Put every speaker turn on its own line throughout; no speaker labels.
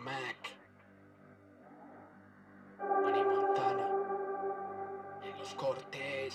Mac, Manny Montana, en los cortes.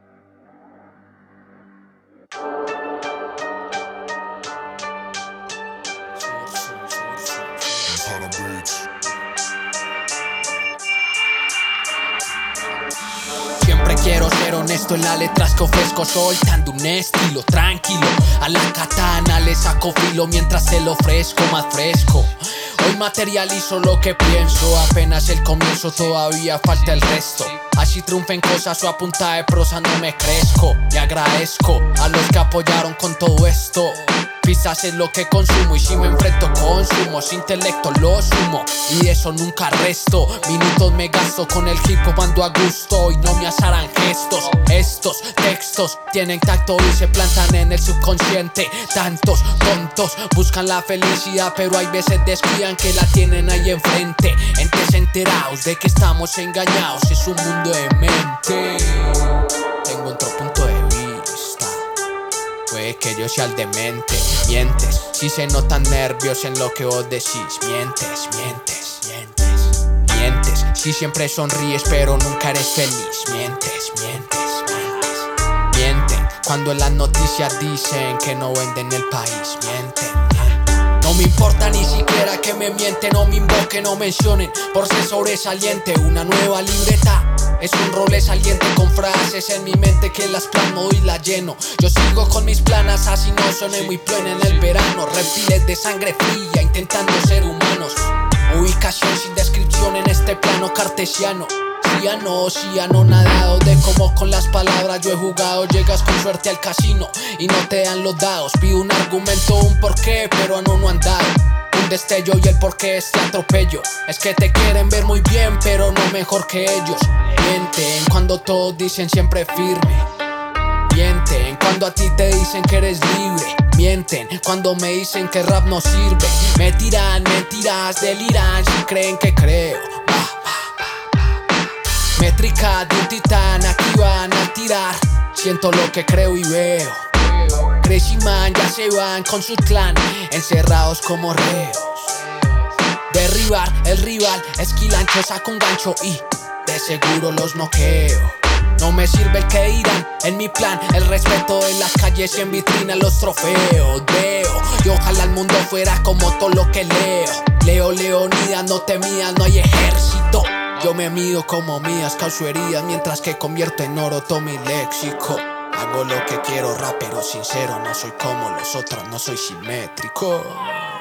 Siempre quiero ser honesto en las letras que ofrezco, soltando un estilo tranquilo. A la katana le saco filo mientras se lo ofrezco más fresco. Hoy materializo lo que pienso, apenas el comienzo, todavía falta el resto. Así triunfen cosas o a punta de prosa no me crezco. Y agradezco a los que apoyaron con todo esto. Pizzas es lo que consumo y si me enfrento consumo, sin intelecto lo sumo y eso nunca resto. Minutos me gasto con el hip hop, ando a gusto y no me asarán gestos. Estos textos tienen tacto y se plantan en el subconsciente. Tantos tontos buscan la felicidad, pero hay veces descuidan que la tienen ahí enfrente. Entes enterados de que estamos engañados, es un mundo de mente. Tengo otro punto de vista, puede que yo sea el demente. Mientes, si se notan nervios en lo que vos decís. Mientes, mientes, mientes, mientes, si siempre sonríes pero nunca eres feliz. Mientes, mientes, mientes, mienten cuando en las noticias dicen que no venden el país. Mienten, mienten. No me importa ni siquiera que me mienten o me invoquen o mencionen por ser sobresaliente. Una nueva libreta es un role saliente con frases en mi mente que las plasmo y las lleno. Yo sigo con mis planas, así no suene muy plena en el verano. Reptiles de sangre fría intentando ser humanos. Ubicación sin descripción en este plano cartesiano. Sí ya no nadado de cómo con las palabras yo he jugado. Llegas con suerte al casino y no te dan los dados. Pido un argumento, un porqué, pero no han dado un destello y el porqué este atropello. Es que te quieren ver muy bien, pero no mejor que ellos. Mienten cuando todos dicen siempre firme. Mienten cuando a ti te dicen que eres libre. Mienten cuando me dicen que rap no sirve. Me tiran mentiras, deliran si creen que creo. Métrica de un titán, aquí van a tirar. Siento lo que creo y veo. Crazy Man ya se van con su clan, encerrados como reos. Derribar el rival, esquilancho, saco un gancho y de seguro los noqueo. No me sirve el que dirán en mi plan, el respeto en las calles y en vitrina los trofeos. Veo y ojalá el mundo fuera como todo lo que leo. Leonidas, no te mías, no hay ejército. Yo me mido como mías, causo heridas, mientras que convierto en oro todo mi léxico. Hago lo que quiero, rapero sincero, no soy como los otros, no soy simétrico.